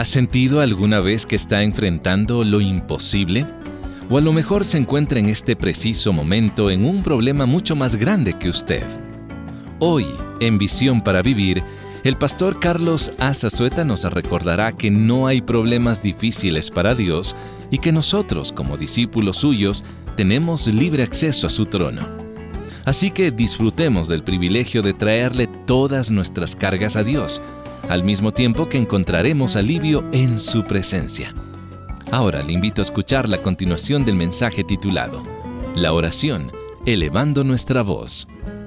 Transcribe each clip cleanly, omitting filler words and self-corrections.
sentido alguna vez que está enfrentando lo imposible? O a lo mejor se encuentra en este preciso momento en un problema mucho más grande que usted. Hoy, en Visión para Vivir, el pastor Carlos Azazueta nos recordará que no hay problemas difíciles para Dios y que nosotros, como discípulos suyos, tenemos libre acceso a su trono. Así que disfrutemos del privilegio de traerle todas nuestras cargas a Dios, al mismo tiempo que encontraremos alivio en su presencia. Ahora le invito a escuchar la continuación del mensaje titulado La oración, elevando nuestra voz.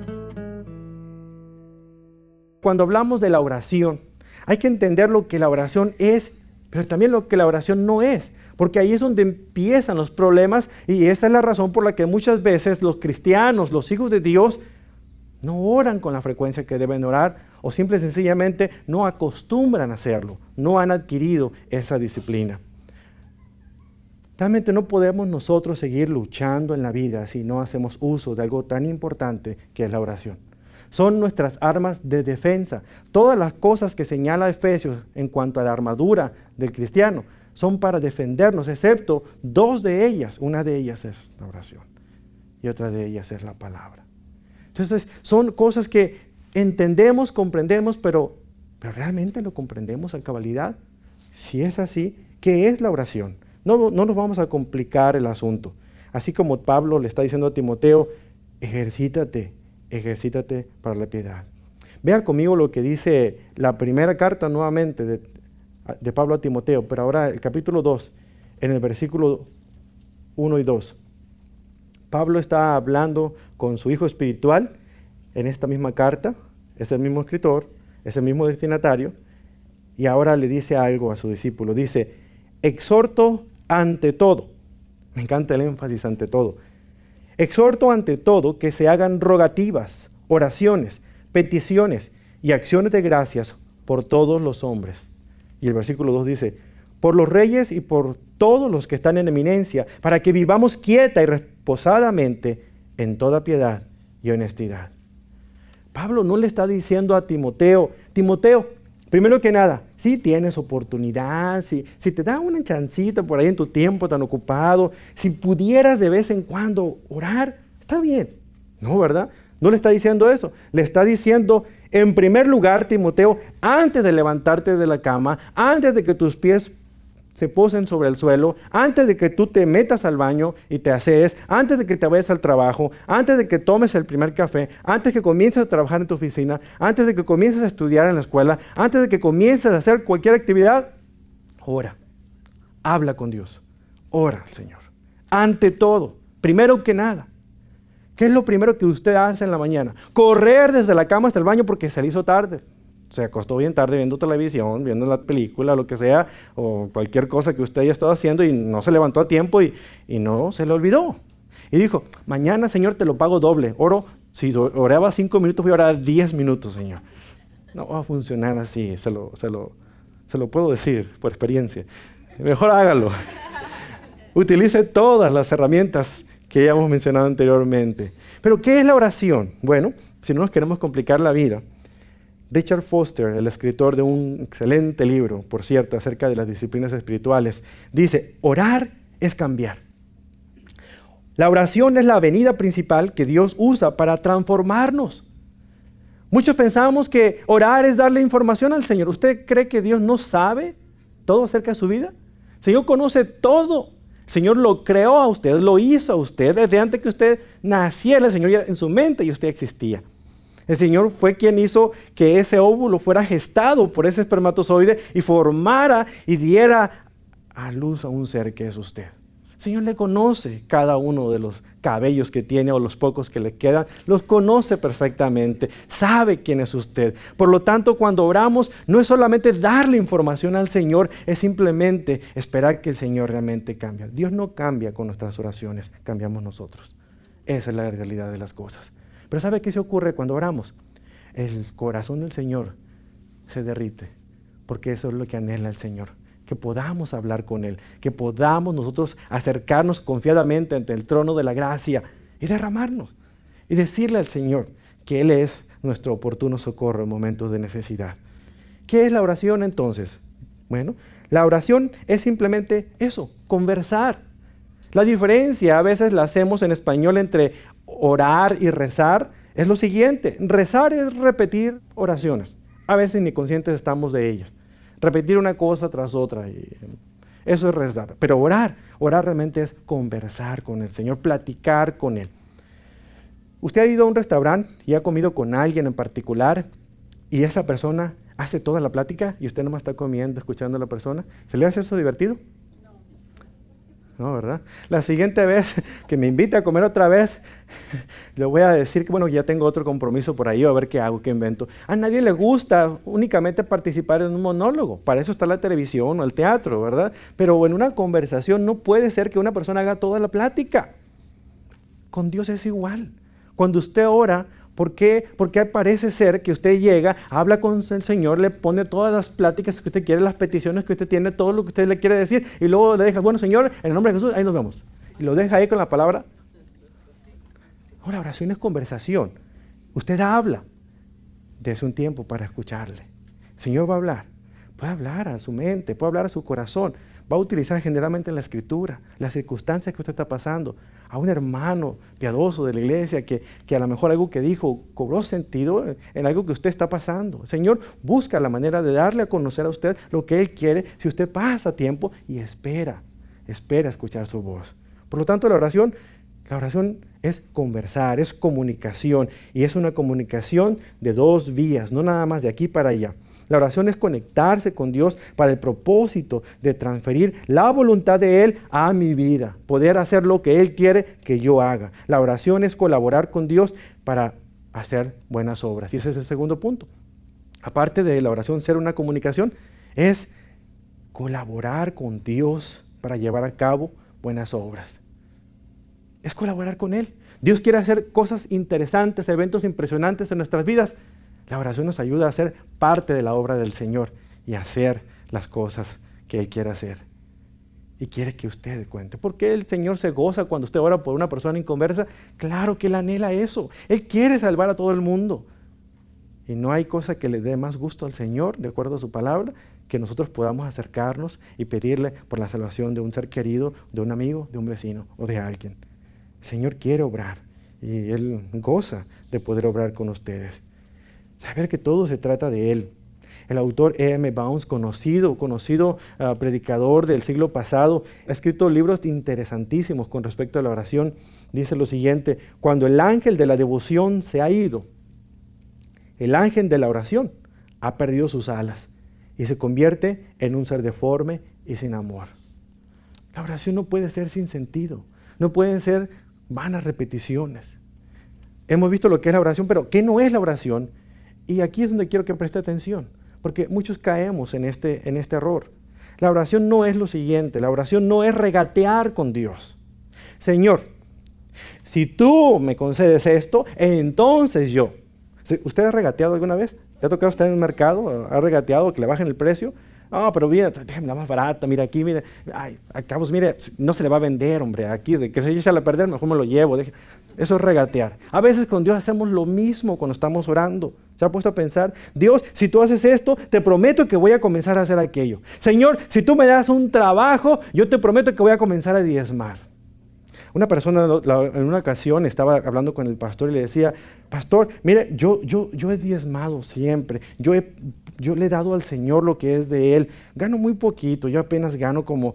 Cuando hablamos de la oración, hay que entender lo que la oración es, pero también lo que la oración no es, porque ahí es donde empiezan los problemas y esa es la razón por la que muchas veces los cristianos, los hijos de Dios, no oran con la frecuencia que deben orar o simple y sencillamente no acostumbran a hacerlo, no han adquirido esa disciplina. Realmente no podemos nosotros seguir luchando en la vida si no hacemos uso de algo tan importante que es la oración. Son nuestras armas de defensa. Todas las cosas que señala Efesios en cuanto a la armadura del cristiano son para defendernos, excepto dos de ellas. Una de ellas es la oración y otra de ellas es la palabra. Entonces, son cosas que entendemos, comprendemos, pero ¿realmente lo comprendemos a cabalidad? Si es así, ¿qué es la oración? No nos vamos a complicar el asunto. Así como Pablo le está diciendo a Timoteo, ejercítate para la piedad. Vea conmigo lo que dice la primera carta nuevamente de Pablo a Timoteo, pero ahora el capítulo 2, en el versículo 1 y 2. Pablo está hablando con su hijo espiritual en esta misma carta, es el mismo escritor, es el mismo destinatario, y ahora le dice algo a su discípulo. Dice, exhorto ante todo. Me encanta el énfasis ante todo. Exhorto ante todo que se hagan rogativas, oraciones, peticiones y acciones de gracias por todos los hombres. Y el versículo 2 dice, por los reyes y por todos los que están en eminencia, para que vivamos quieta y reposadamente en toda piedad y honestidad. Pablo no le está diciendo a Timoteo, primero que nada, si tienes oportunidad, si te da una chancita por ahí en tu tiempo tan ocupado, si pudieras de vez en cuando orar, está bien. No, ¿verdad? No le está diciendo eso. Le está diciendo, en primer lugar, Timoteo, antes de levantarte de la cama, antes de que tus pies se posen sobre el suelo, antes de que tú te metas al baño y te asees, antes de que te vayas al trabajo, antes de que tomes el primer café, antes de que comiences a trabajar en tu oficina, antes de que comiences a estudiar en la escuela, antes de que comiences a hacer cualquier actividad, ora, habla con Dios, ora al Señor. Ante todo, primero que nada, ¿qué es lo primero que usted hace en la mañana? Correr desde la cama hasta el baño porque se le hizo tarde. Se acostó bien tarde viendo televisión, viendo la película, lo que sea, o cualquier cosa que usted haya estado haciendo y no se levantó a tiempo y no se le olvidó. Y dijo, mañana, Señor, te lo pago doble. Si oraba 5 minutos, voy a orar 10 minutos, Señor. No va a funcionar así, se lo puedo decir por experiencia. Mejor hágalo. Utilice todas las herramientas que ya hemos mencionado anteriormente. Pero, ¿qué es la oración? Bueno, si no nos queremos complicar la vida, Richard Foster, el escritor de un excelente libro, por cierto, acerca de las disciplinas espirituales, dice, orar es cambiar. La oración es la avenida principal que Dios usa para transformarnos. Muchos pensamos que orar es darle información al Señor. ¿Usted cree que Dios no sabe todo acerca de su vida? El Señor conoce todo. El Señor lo creó a usted, lo hizo a usted. Desde antes que usted naciera, el Señor ya en su mente y usted existía. El Señor fue quien hizo que ese óvulo fuera gestado por ese espermatozoide y formara y diera a luz a un ser que es usted. El Señor le conoce cada uno de los cabellos que tiene o los pocos que le quedan, los conoce perfectamente, sabe quién es usted. Por lo tanto, cuando oramos, no es solamente darle información al Señor, es simplemente esperar que el Señor realmente cambie. Dios no cambia con nuestras oraciones, cambiamos nosotros. Esa es la realidad de las cosas. Pero ¿sabe qué se ocurre cuando oramos? El corazón del Señor se derrite, porque eso es lo que anhela el Señor, que podamos hablar con Él, que podamos nosotros acercarnos confiadamente ante el trono de la gracia y derramarnos y decirle al Señor que Él es nuestro oportuno socorro en momentos de necesidad. ¿Qué es la oración entonces? Bueno, La oración es simplemente eso, conversar. La diferencia a veces la hacemos en español entre orar y rezar. Es lo siguiente, rezar es repetir oraciones. A veces ni conscientes estamos de ellas. Repetir una cosa tras otra. Eso es rezar. Pero orar realmente es conversar con el Señor, platicar con Él. Usted ha ido a un restaurante y ha comido con alguien en particular y esa persona hace toda la plática y usted nomás está comiendo, escuchando a la persona. ¿Se le hace eso divertido? No, ¿verdad? La siguiente vez que me invite a comer otra vez, le voy a decir que, bueno, ya tengo otro compromiso por ahí, a ver qué hago, qué invento. A nadie le gusta únicamente participar en un monólogo. Para eso está la televisión o el teatro, ¿verdad? Pero en una conversación no puede ser que una persona haga toda la plática. Con Dios es igual. Cuando usted ora, ¿por qué? Porque parece ser que usted llega, habla con el Señor, le pone todas las pláticas que usted quiere, las peticiones que usted tiene, todo lo que usted le quiere decir, y luego le deja, bueno, Señor, en el nombre de Jesús, ahí nos vemos. Y lo deja ahí con la palabra. Ahora, oración es conversación. Usted habla. Dese un tiempo para escucharle. El Señor va a hablar. Puede hablar a su mente, puede hablar a su corazón. Va a utilizar generalmente en la Escritura las circunstancias que usted está pasando. A un hermano piadoso de la iglesia que a lo mejor algo que dijo cobró sentido en algo que usted está pasando. El Señor busca la manera de darle a conocer a usted lo que Él quiere si usted pasa tiempo y espera escuchar su voz. Por lo tanto, la oración es conversar, es comunicación y es una comunicación de dos vías, no nada más de aquí para allá. La oración es conectarse con Dios para el propósito de transferir la voluntad de Él a mi vida, poder hacer lo que Él quiere que yo haga. La oración es colaborar con Dios para hacer buenas obras. Y ese es el segundo punto. Aparte de la oración ser una comunicación, es colaborar con Dios para llevar a cabo buenas obras. Es colaborar con Él. Dios quiere hacer cosas interesantes, eventos impresionantes en nuestras vidas. La oración nos ayuda a ser parte de la obra del Señor y a hacer las cosas que Él quiere hacer. Y quiere que usted cuente. ¿Por qué el Señor se goza cuando usted ora por una persona inconversa? Claro que Él anhela eso. Él quiere salvar a todo el mundo. Y no hay cosa que le dé más gusto al Señor, de acuerdo a su palabra, que nosotros podamos acercarnos y pedirle por la salvación de un ser querido, de un amigo, de un vecino o de alguien. El Señor quiere obrar y Él goza de poder obrar con ustedes. Saber que todo se trata de Él. El autor E.M. Bounds, conocido predicador del siglo pasado, ha escrito libros interesantísimos con respecto a la oración. Dice lo siguiente: cuando el ángel de la devoción se ha ido, el ángel de la oración ha perdido sus alas y se convierte en un ser deforme y sin amor. La oración no puede ser sin sentido, no pueden ser vanas repeticiones. Hemos visto lo que es la oración, pero ¿qué no es la oración? Y aquí es donde quiero que preste atención, porque muchos caemos en este error. La oración no es lo siguiente, la oración no es regatear con Dios. Señor, si tú me concedes esto, entonces yo. ¿Usted ha regateado alguna vez? ¿Le ha tocado estar en el mercado? ¿Ha regateado que le bajen el precio? Pero mira, déjame la más barata, mira aquí, mira. Ay, acabos, mire, no se le va a vender, hombre. Aquí, de que se echa a perder, mejor me lo llevo. Eso es regatear. A veces con Dios hacemos lo mismo cuando estamos orando. ¿Se ha puesto a pensar? Dios, si tú haces esto, te prometo que voy a comenzar a hacer aquello. Señor, si tú me das un trabajo, yo te prometo que voy a comenzar a diezmar. Una persona en una ocasión estaba hablando con el pastor y le decía: pastor, mire, yo he diezmado siempre, yo le he dado al Señor lo que es de Él, gano muy poquito, yo apenas gano como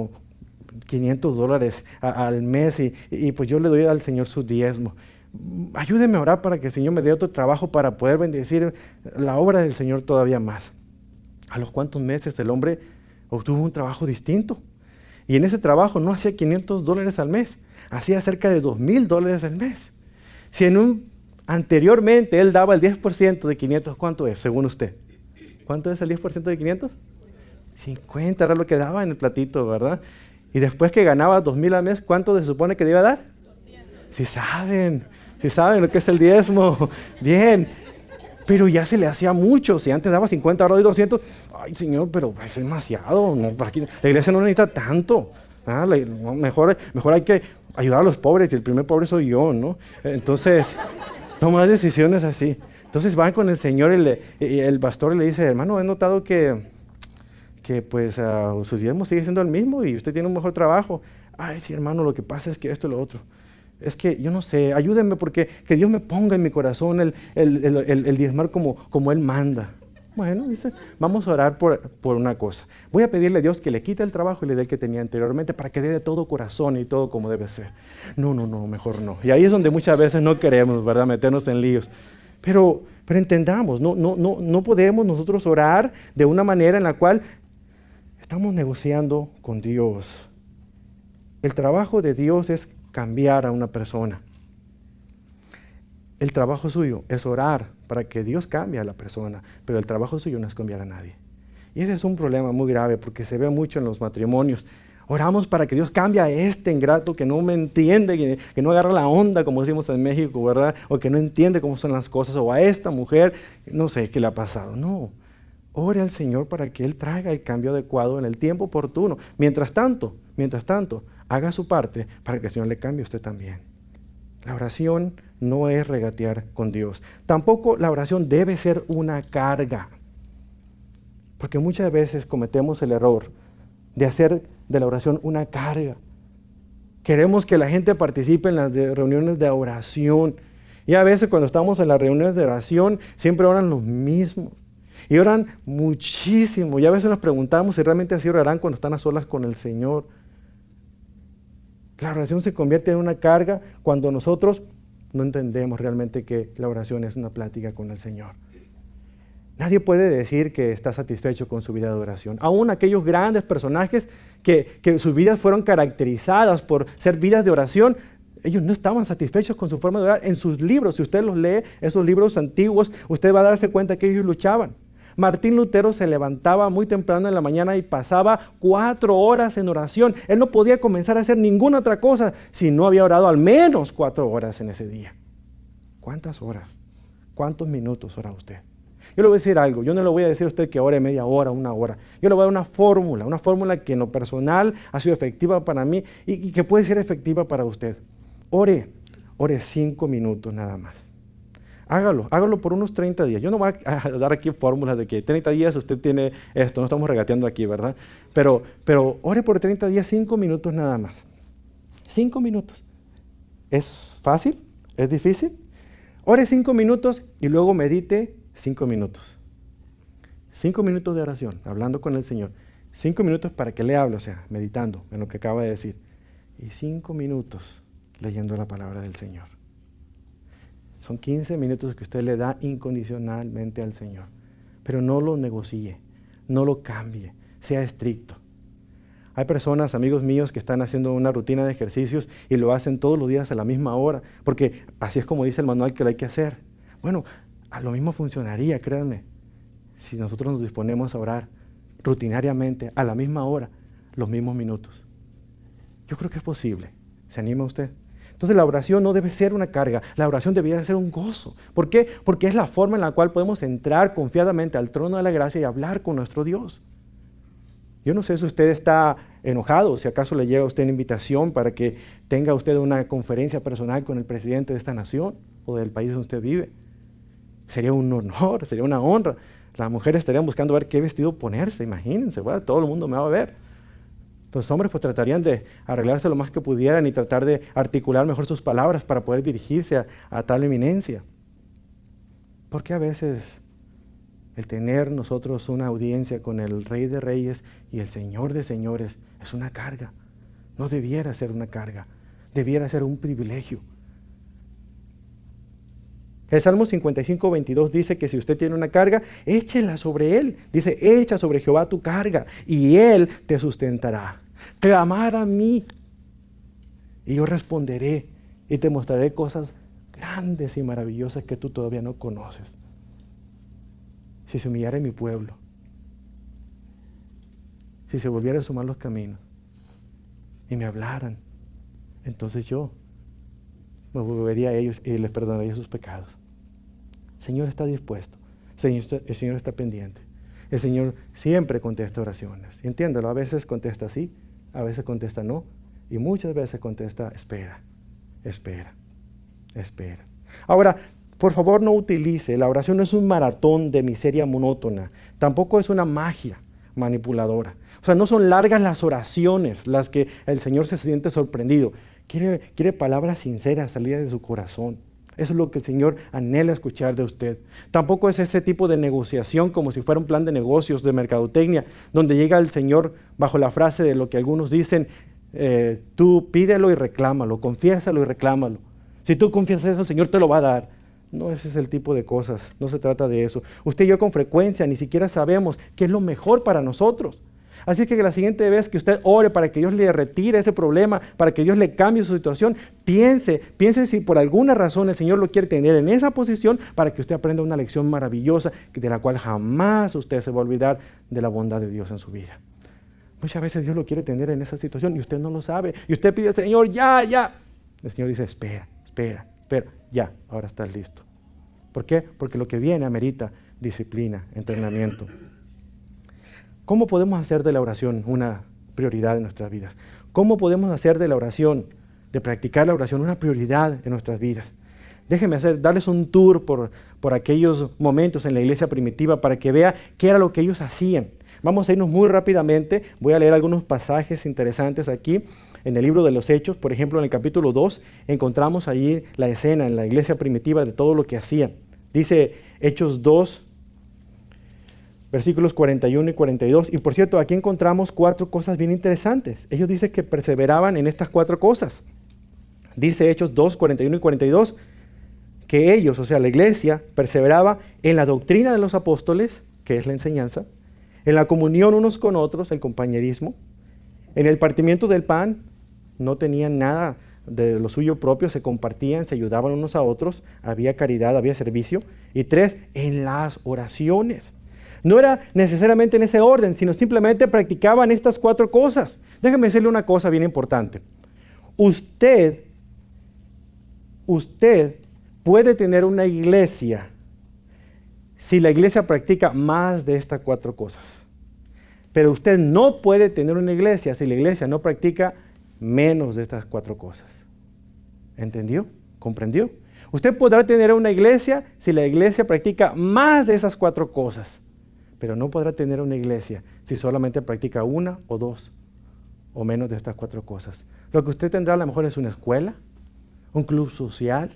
$500 al mes y pues yo le doy al Señor su diezmo. Ayúdeme a orar para que el Señor me dé otro trabajo para poder bendecir la obra del Señor todavía más. A los cuantos meses el hombre obtuvo un trabajo distinto. Y en ese trabajo no hacía $500 al mes, hacía cerca de $2,000 al mes. Si anteriormente él daba el 10% de 500, ¿cuánto es según usted? ¿Cuánto es el 10% de 500? 50 era lo que daba en el platito, ¿verdad? Y después que ganaba 2,000 al mes, ¿cuánto se supone que debe dar? 200. Si saben lo que es el diezmo, bien. Pero ya se le hacía mucho. Si antes daba 50, ahora doy 200. Ay, Señor, pero es demasiado. No, para aquí, la iglesia no necesita tanto. Mejor hay que ayudar a los pobres y el primer pobre soy yo, ¿no? Entonces, toma decisiones así. Entonces van con el Señor y el pastor le dice: hermano, he notado que que pues su diezmo sigue siendo el mismo y usted tiene un mejor trabajo. Ay, sí, hermano, lo que pasa es que esto y lo otro. Es que yo no sé, ayúdenme porque que Dios me ponga en mi corazón el diezmar como Él manda. Bueno, dice, vamos a orar por una cosa. Voy a pedirle a Dios que le quite el trabajo y le dé el que tenía anteriormente para que dé de todo corazón y todo como debe ser. No, mejor no. Y ahí es donde muchas veces no queremos, ¿verdad?, meternos en líos. Pero entendamos, no podemos nosotros orar de una manera en la cual estamos negociando con Dios. El trabajo de Dios es cambiar a una persona. El trabajo suyo es orar para que Dios cambie a la persona, pero el trabajo suyo no es cambiar a nadie. Y ese es un problema muy grave porque se ve mucho en los matrimonios. Oramos para que Dios cambie a este ingrato que no me entiende, que no agarra la onda, como decimos en México, ¿verdad? O que no entiende cómo son las cosas, o a esta mujer, no sé qué le ha pasado. No, ore al Señor para que Él traiga el cambio adecuado en el tiempo oportuno. Mientras tanto, haga su parte para que el Señor le cambie a usted también. La oración no es regatear con Dios. Tampoco la oración debe ser una carga. Porque muchas veces cometemos el error de hacer de la oración una carga. Queremos que la gente participe en las reuniones de oración. Y a veces cuando estamos en las reuniones de oración, siempre oran los mismos. Y oran muchísimo. Y a veces nos preguntamos si realmente así orarán cuando están a solas con el Señor. La oración se convierte en una carga cuando nosotros no entendemos realmente que la oración es una plática con el Señor. Nadie puede decir que está satisfecho con su vida de oración. Aún aquellos grandes personajes que sus vidas fueron caracterizadas por ser vidas de oración, ellos no estaban satisfechos con su forma de orar. En sus libros, si usted los lee, esos libros antiguos, usted va a darse cuenta que ellos luchaban. Martín Lutero se levantaba muy temprano en la mañana y pasaba 4 horas en oración. Él no podía comenzar a hacer ninguna otra cosa si no había orado al menos 4 horas en ese día. ¿Cuántas horas? ¿Cuántos minutos ora usted? Yo le voy a decir algo. Yo no le voy a decir a usted que ore media hora, 1 hora. Yo le voy a dar una fórmula que en lo personal ha sido efectiva para mí y que puede ser efectiva para usted. Ore 5 minutos nada más. Hágalo por unos 30 días. Yo no voy a dar aquí fórmulas de que 30 días usted tiene esto, no estamos regateando aquí, ¿verdad? Pero ore por 30 días, 5 minutos nada más. 5 minutos. ¿Es fácil? ¿Es difícil? Ore 5 minutos y luego medite 5 minutos. 5 minutos de oración, hablando con el Señor. 5 minutos para que le hable, o sea, meditando en lo que acaba de decir. Y 5 minutos leyendo la palabra del Señor. Son 15 minutos que usted le da incondicionalmente al Señor. Pero no lo negocie, no lo cambie, sea estricto. Hay personas, amigos míos, que están haciendo una rutina de ejercicios y lo hacen todos los días a la misma hora, porque así es como dice el manual que lo hay que hacer. Bueno, a lo mismo funcionaría, créanme, si nosotros nos disponemos a orar rutinariamente a la misma hora, los mismos minutos. Yo creo que es posible. ¿Se anima usted? Entonces la oración no debe ser una carga, la oración debería ser un gozo. ¿Por qué? Porque es la forma en la cual podemos entrar confiadamente al trono de la gracia y hablar con nuestro Dios. Yo no sé si usted está enojado, si acaso le llega a usted una invitación para que tenga usted una conferencia personal con el presidente de esta nación o del país donde usted vive. Sería un honor, sería una honra. Las mujeres estarían buscando ver qué vestido ponerse, imagínense, bueno, todo el mundo me va a ver. Los hombres pues tratarían de arreglarse lo más que pudieran y tratar de articular mejor sus palabras para poder dirigirse a tal eminencia. Porque a veces el tener nosotros una audiencia con el Rey de Reyes y el Señor de Señores es una carga. No debiera ser una carga, debiera ser un privilegio. El Salmo 55, 22 dice que si usted tiene una carga, échela sobre Él. Dice, echa sobre Jehová tu carga y Él te sustentará. Clamar a mí y yo responderé y te mostraré cosas grandes y maravillosas que tú todavía no conoces. Si se humillara mi pueblo, si se volviera a sumar los caminos y me hablaran, entonces yo me volvería a ellos y les perdonaría sus pecados. El Señor está dispuesto, el Señor está pendiente. El Señor siempre contesta oraciones. Y entiéndalo, a veces contesta sí, a veces contesta no, y muchas veces contesta espera, espera, espera. Ahora, por favor no utilice, la oración no es un maratón de miseria monótona, tampoco es una magia. manipuladora. O sea, no son largas las oraciones las que el Señor se siente sorprendido. Quiere palabras sinceras, salidas de su corazón. Eso es lo que el Señor anhela escuchar de usted. Tampoco es ese tipo de negociación como si fuera un plan de negocios, de mercadotecnia, donde llega el Señor bajo la frase de lo que algunos dicen, tú pídelo y reclámalo, confiésalo y reclámalo. Si tú confiesas eso, el Señor te lo va a dar. No, ese es el tipo de cosas, no se trata de eso. Usted y yo con frecuencia ni siquiera sabemos qué es lo mejor para nosotros. Así que la siguiente vez que usted ore para que Dios le retire ese problema, para que Dios le cambie su situación, piense si por alguna razón el Señor lo quiere tener en esa posición para que usted aprenda una lección maravillosa de la cual jamás usted se va a olvidar de la bondad de Dios en su vida. Muchas veces Dios lo quiere tener en esa situación y usted no lo sabe. Y usted pide, Señor, ya. El Señor dice, espera, ya, ahora estás listo. ¿Por qué? Porque lo que viene amerita disciplina, entrenamiento. ¿Cómo podemos hacer de la oración una prioridad en nuestras vidas? ¿Cómo podemos hacer de la oración, de practicar la oración, una prioridad en nuestras vidas? Déjenme darles un tour por aquellos momentos en la iglesia primitiva para que vea qué era lo que ellos hacían. Vamos a irnos muy rápidamente. Voy a leer algunos pasajes interesantes aquí en el libro de los Hechos. Por ejemplo, en el capítulo 2 encontramos allí la escena en la iglesia primitiva de todo lo que hacían. Dice Hechos 2, versículos 41 y 42. Y por cierto, aquí encontramos 4 cosas bien interesantes. Ellos dicen que perseveraban en estas 4 cosas. Dice Hechos 2, 41 y 42, que ellos, o sea, la iglesia, perseveraba en la doctrina de los apóstoles, que es la enseñanza, en la comunión unos con otros, el compañerismo, en el partimiento del pan, no tenían nada de lo suyo propio, se compartían, se ayudaban unos a otros, había caridad, había servicio. Y 3, en las oraciones. No era necesariamente en ese orden, sino simplemente practicaban estas 4 cosas. Déjame decirle una cosa bien importante. Usted puede tener una iglesia si la iglesia practica más de estas 4 cosas. Pero usted no puede tener una iglesia si la iglesia no practica menos de estas 4 cosas. ¿Entendió? ¿Comprendió? Usted podrá tener una iglesia si la iglesia practica más de esas 4 cosas. Pero no podrá tener una iglesia si solamente practica 1 o 2 o menos de estas 4 cosas. Lo que usted tendrá a lo mejor es una escuela, un club social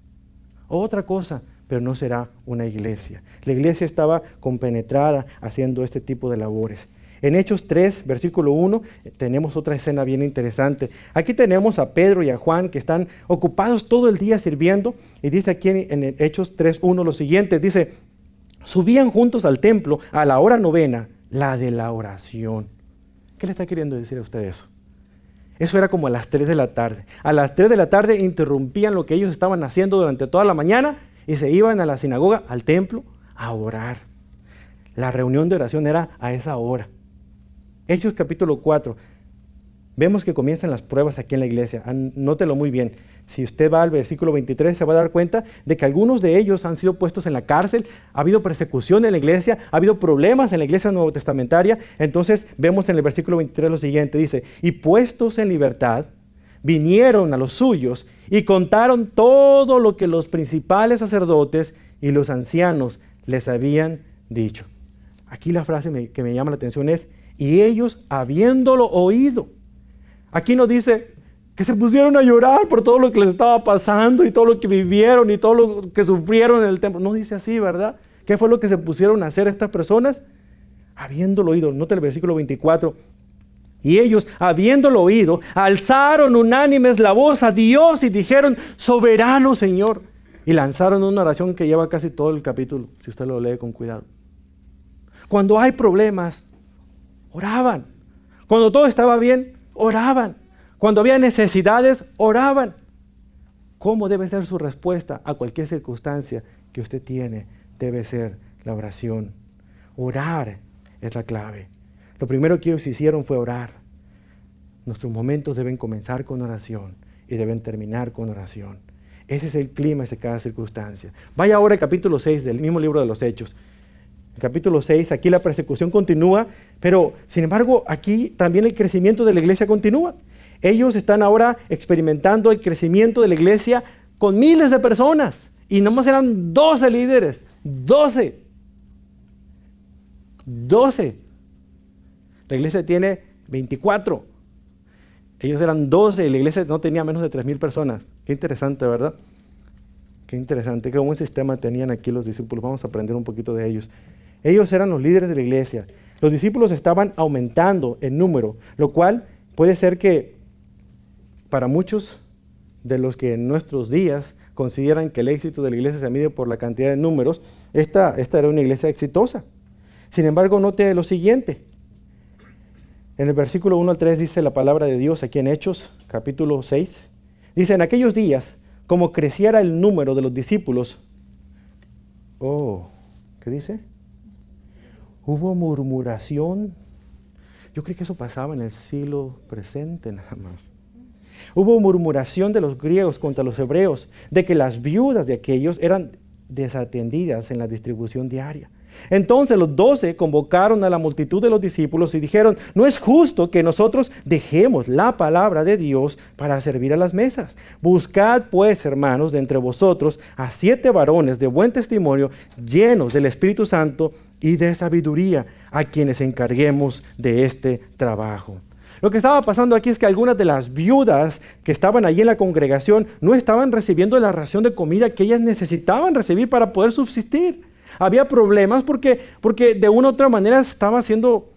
o otra cosa, pero no será una iglesia. La iglesia estaba compenetrada haciendo este tipo de labores. En Hechos 3, versículo 1, tenemos otra escena bien interesante. Aquí tenemos a Pedro y a Juan que están ocupados todo el día sirviendo. Y dice aquí en Hechos 3:1 lo siguiente, dice, subían juntos al templo a la hora 9, la de la oración. ¿Qué le está queriendo decir a usted eso? Eso era como a las 3 de la tarde. A las 3 de la tarde interrumpían lo que ellos estaban haciendo durante toda la mañana y se iban a la sinagoga, al templo, a orar. La reunión de oración era a esa hora. Hechos capítulo 4. Vemos que comienzan las pruebas aquí en la iglesia. Nótelo muy bien. Si usted va al versículo 23, se va a dar cuenta de que algunos de ellos han sido puestos en la cárcel, ha habido persecución en la iglesia, ha habido problemas en la iglesia nuevo testamentaria. Entonces vemos en el versículo 23 lo siguiente, dice, y puestos en libertad, vinieron a los suyos y contaron todo lo que los principales sacerdotes y los ancianos les habían dicho. Aquí la frase que me llama la atención es, y ellos habiéndolo oído. Aquí no dice que se pusieron a llorar por todo lo que les estaba pasando y todo lo que vivieron y todo lo que sufrieron en el templo. No dice así, ¿verdad? ¿Qué fue lo que se pusieron a hacer estas personas? Habiéndolo oído. Nota el versículo 24. Y ellos, habiéndolo oído, alzaron unánimes la voz a Dios y dijeron, soberano Señor. Y lanzaron una oración que lleva casi todo el capítulo, si usted lo lee con cuidado. Cuando hay problemas, oraban. Cuando todo estaba bien, oraban. Cuando había necesidades, oraban. ¿Cómo debe ser su respuesta a cualquier circunstancia que usted tiene? Debe ser la oración. Orar es la clave. Lo primero que ellos hicieron fue orar. Nuestros momentos deben comenzar con oración y deben terminar con oración. Ese es el clímax de cada circunstancia. Vaya ahora al capítulo 6 del mismo libro de los Hechos. En capítulo 6, aquí la persecución continúa, pero sin embargo aquí también el crecimiento de la iglesia continúa. Ellos están ahora experimentando el crecimiento de la iglesia con miles de personas y nomás eran 12 líderes, 12. La iglesia tiene 24. Ellos eran 12 y la iglesia no tenía menos de 3,000 personas. Qué interesante, ¿verdad? Qué interesante, qué buen sistema tenían aquí los discípulos. Vamos a aprender un poquito de ellos. Ellos eran los líderes de la iglesia. Los discípulos estaban aumentando en número, lo cual puede ser que para muchos de los que en nuestros días consideran que el éxito de la iglesia se mide por la cantidad de números, esta era una iglesia exitosa. Sin embargo, note lo siguiente. En el versículo 1 al 3 dice la palabra de Dios aquí en Hechos, capítulo 6. Dice, en aquellos días, como creciera el número de los discípulos, ¿qué dice? Hubo murmuración. Yo creo que eso pasaba en el siglo presente nada más. Hubo murmuración de los griegos contra los hebreos, de que las viudas de aquellos eran desatendidas en la distribución diaria. Entonces los 12 convocaron a la multitud de los discípulos y dijeron, no es justo que nosotros dejemos la palabra de Dios para servir a las mesas. Buscad pues, hermanos, de entre vosotros a 7 varones de buen testimonio, llenos del Espíritu Santo y de sabiduría, a quienes encarguemos de este trabajo. Lo que estaba pasando aquí es que algunas de las viudas que estaban allí en la congregación no estaban recibiendo la ración de comida que ellas necesitaban recibir para poder subsistir. Había problemas porque de una u otra manera estaba haciendo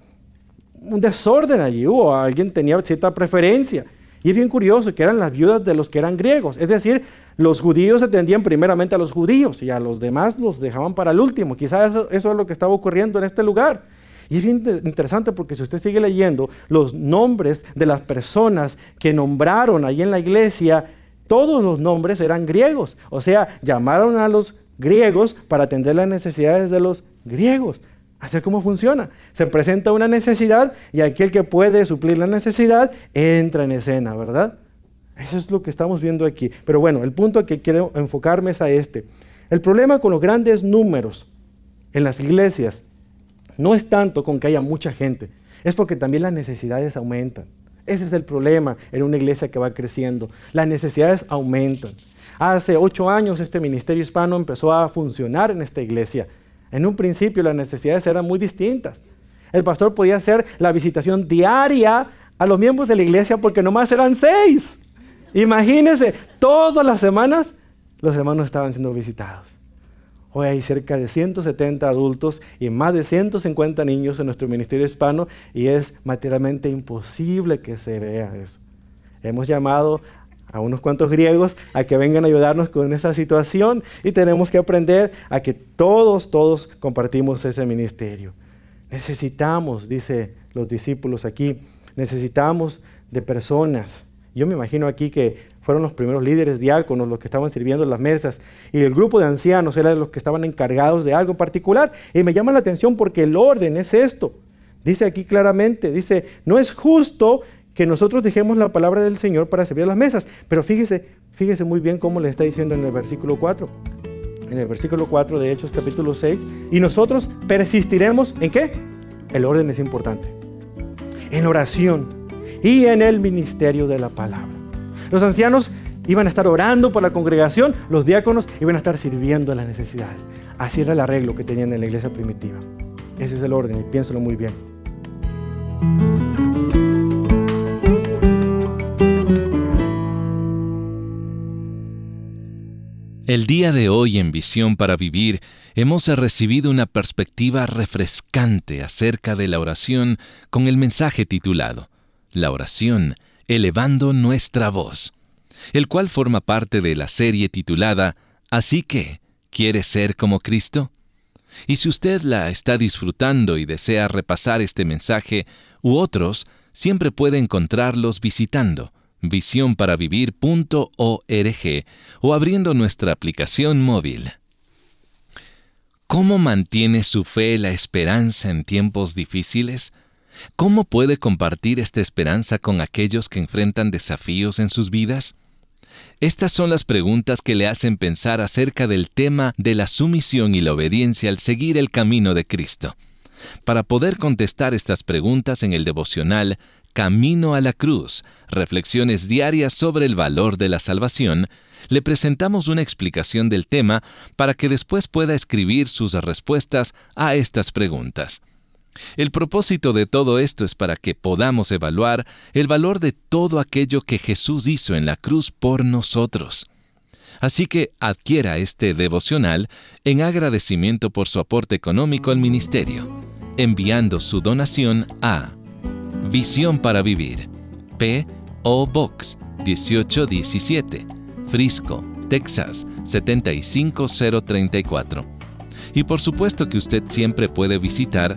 un desorden allí, o alguien tenía cierta preferencia. Y es bien curioso que eran las viudas de los que eran griegos. Es decir, los judíos atendían primeramente a los judíos y a los demás los dejaban para el último. Quizás eso es lo que estaba ocurriendo en este lugar. Y es bien interesante porque si usted sigue leyendo los nombres de las personas que nombraron allí en la iglesia, todos los nombres eran griegos. O sea, llamaron a los griegos para atender las necesidades de los griegos. Así es como funciona. Se presenta una necesidad y aquel que puede suplir la necesidad entra en escena, ¿verdad? Eso es lo que estamos viendo aquí. Pero bueno, el punto que quiero enfocarme es a este. El problema con los grandes números en las iglesias no es tanto con que haya mucha gente, es porque también las necesidades aumentan. Ese es el problema en una iglesia que va creciendo. Las necesidades aumentan. Hace 8 años este ministerio hispano empezó a funcionar en esta iglesia. En un principio las necesidades eran muy distintas. El pastor podía hacer la visitación diaria a los miembros de la iglesia porque nomás eran 6. Imagínense, todas las semanas los hermanos estaban siendo visitados. Hoy hay cerca de 170 adultos y más de 150 niños en nuestro ministerio hispano y es materialmente imposible que se vea eso. Hemos llamado a unos cuantos griegos a que vengan a ayudarnos con esa situación y tenemos que aprender a que todos compartimos ese ministerio. Necesitamos, dice los discípulos aquí, necesitamos de personas. Yo me imagino aquí que fueron los primeros líderes diáconos los que estaban sirviendo en las mesas y el grupo de ancianos era los que estaban encargados de algo particular. Y me llama la atención porque el orden es esto. Dice aquí claramente, dice, no es justo que nosotros dejemos la palabra del Señor para servir a las mesas. Pero fíjese muy bien cómo le está diciendo en el versículo 4. En el versículo 4 de Hechos capítulo 6. Y nosotros persistiremos, ¿en qué? El orden es importante. En oración y en el ministerio de la palabra. Los ancianos iban a estar orando por la congregación, los diáconos iban a estar sirviendo las necesidades. Así era el arreglo que tenían en la iglesia primitiva. Ese es el orden y piénsalo muy bien. El día de hoy en Visión para Vivir hemos recibido una perspectiva refrescante acerca de la oración con el mensaje titulado La oración, elevando nuestra voz, el cual forma parte de la serie titulada Así que, ¿quiere ser como Cristo? Y si usted la está disfrutando y desea repasar este mensaje u otros, siempre puede encontrarlos visitando visionparavivir.org o abriendo nuestra aplicación móvil. ¿Cómo mantiene su fe la esperanza en tiempos difíciles? ¿Cómo puede compartir esta esperanza con aquellos que enfrentan desafíos en sus vidas? Estas son las preguntas que le hacen pensar acerca del tema de la sumisión y la obediencia al seguir el camino de Cristo. Para poder contestar estas preguntas en el devocional Camino a la Cruz, reflexiones diarias sobre el valor de la salvación, le presentamos una explicación del tema para que después pueda escribir sus respuestas a estas preguntas. El propósito de todo esto es para que podamos evaluar el valor de todo aquello que Jesús hizo en la cruz por nosotros. Así que adquiera este devocional en agradecimiento por su aporte económico al ministerio, enviando su donación a Visión para Vivir, P.O. Box 1817, Frisco, Texas 75034. Y por supuesto que usted siempre puede visitar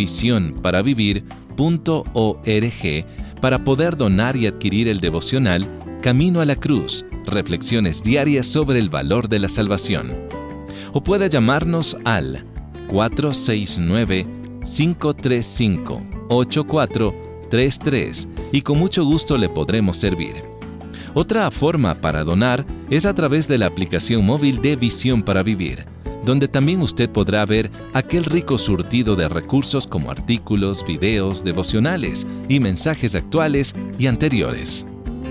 visionparavivir.org para poder donar y adquirir el devocional Camino a la Cruz, reflexiones diarias sobre el valor de la salvación. O puede llamarnos al 469-535-8433 y con mucho gusto le podremos servir. Otra forma para donar es a través de la aplicación móvil de Visión para Vivir, donde también usted podrá ver aquel rico surtido de recursos como artículos, videos, devocionales y mensajes actuales y anteriores.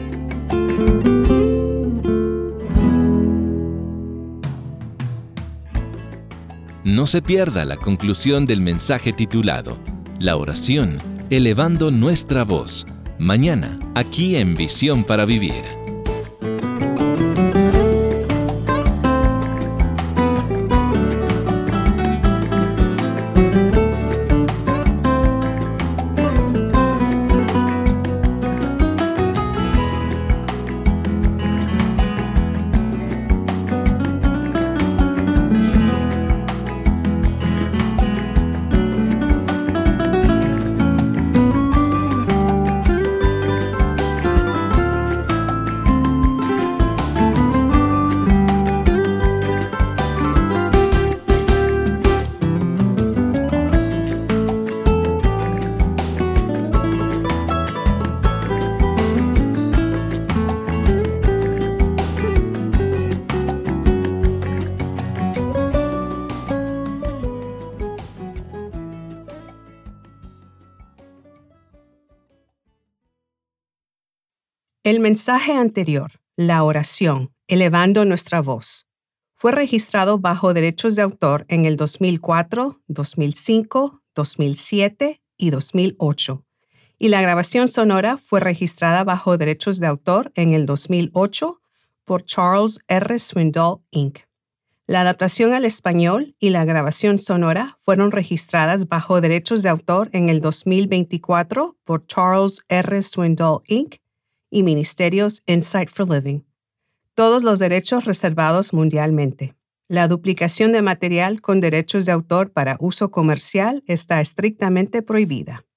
No se pierda la conclusión del mensaje titulado La oración, elevando nuestra voz, mañana aquí en Visión para Vivir. El mensaje anterior, la oración, elevando nuestra voz, fue registrado bajo derechos de autor en el 2004, 2005, 2007 y 2008, y la grabación sonora fue registrada bajo derechos de autor en el 2008 por Charles R. Swindoll, Inc. La adaptación al español y la grabación sonora fueron registradas bajo derechos de autor en el 2024 por Charles R. Swindoll, Inc. y Ministerios Insight for Living. Todos los derechos reservados mundialmente. La duplicación de material con derechos de autor para uso comercial está estrictamente prohibida.